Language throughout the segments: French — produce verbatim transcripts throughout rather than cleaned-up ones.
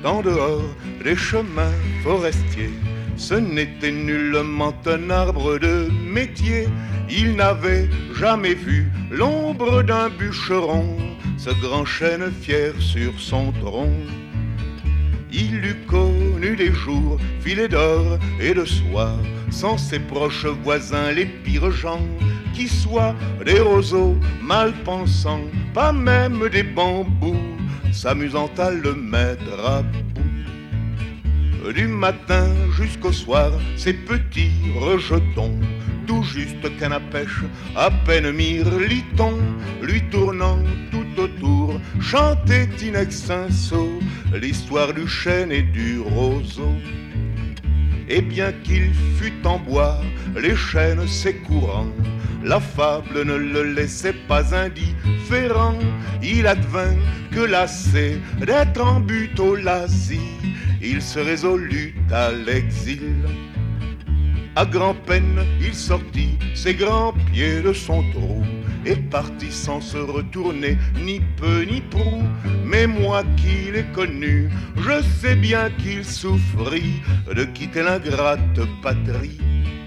en dehors des chemins forestiers. Ce n'était nullement un arbre de métier, il n'avait jamais vu l'ombre d'un bûcheron, ce grand chêne fier sur son tronc. Il eût connu des jours filés d'or et de soie, sans ses proches voisins les pires gens, qui soient des roseaux mal pensants, pas même des bambous, s'amusant à le mettre à bout. Du matin jusqu'au soir, ces petits rejetons, tout juste canne à pêche, à peine mirliton, lui tournant tout autour, chantait in extenso l'histoire du chêne et du roseau. Et bien qu'il fût en bois, les chênes c'est courant, la fable ne le laissait pas indifférent. Il advint que lassé d'être en butte au lasis, il se résolut à l'exil. À grand-peine, il sortit ses grands pieds de son trou et partit sans se retourner, ni peu ni prou. Mais moi qui l'ai connu, je sais bien qu'il souffrit de quitter l'ingrate patrie.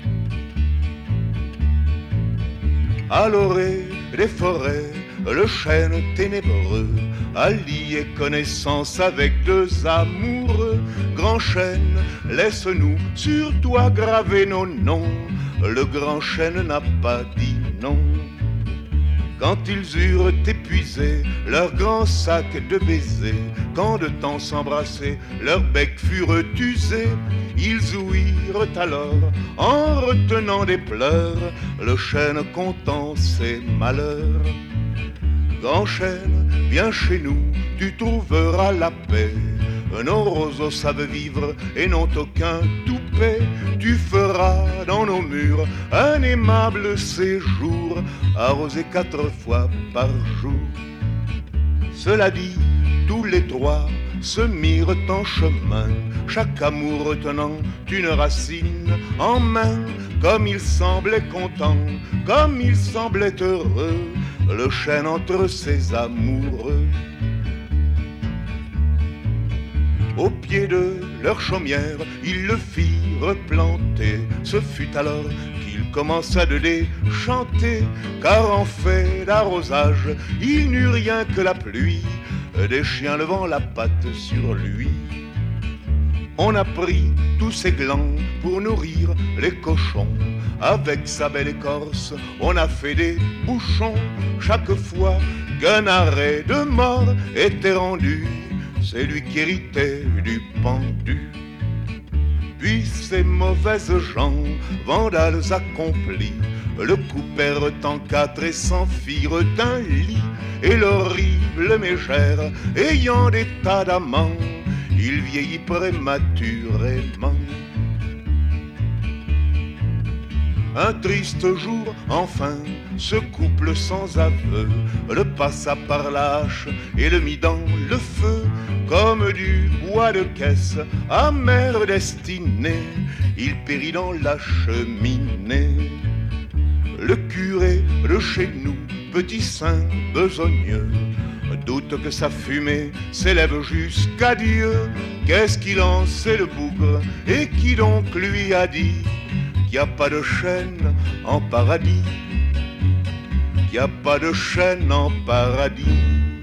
À l'orée des forêts, le chêne ténébreux a lié connaissance avec deux amoureux. Grand chêne, laisse-nous sur toi graver nos noms. Le grand chêne n'a pas dit non. Quand ils eurent épuisé leur grand sac de baisers, quand de temps s'embrasser leurs becs furent usés, ils ouïrent alors, en retenant des pleurs, le chêne contant ses malheurs. Grand chêne, viens chez nous, tu trouveras la paix. Nos roseaux savent vivre et n'ont aucun toupet. Tu feras dans nos murs un aimable séjour, arrosé quatre fois par jour. Cela dit, tous les trois se mirent en chemin, chaque amour retenant une racine en main. Comme il semblait content, comme il semblait heureux, le chêne entre ses amoureux. Au pied de leur chaumière, ils le firent planter. Ce fut alors qu'il commença de les chanter, car en fait d'arrosage, il n'eut rien que la pluie, des chiens levant la patte sur lui. On a pris tous ses glands pour nourrir les cochons. Avec sa belle écorce, on a fait des bouchons. Chaque fois qu'un arrêt de mort était rendu, c'est lui qui héritait du pendu. Puis ces mauvaises gens, vandales accomplis, le coupèrent en quatre et s'enfirent d'un lit. Et l'horrible mégère, ayant des tas d'amants, il vieillit prématurément. Un triste jour, enfin, ce couple sans aveu le passa par la hache et le mit dans le feu. Comme du bois de caisse, amère destinée, il périt dans la cheminée. Le curé de chez nous, petit saint besogneux, doute que sa fumée s'élève jusqu'à Dieu. Qu'est-ce qu'il en sait le bougre, et qui donc lui a dit qu'il n'y a pas de chêne en paradis, qu'il n'y a pas de chêne en paradis.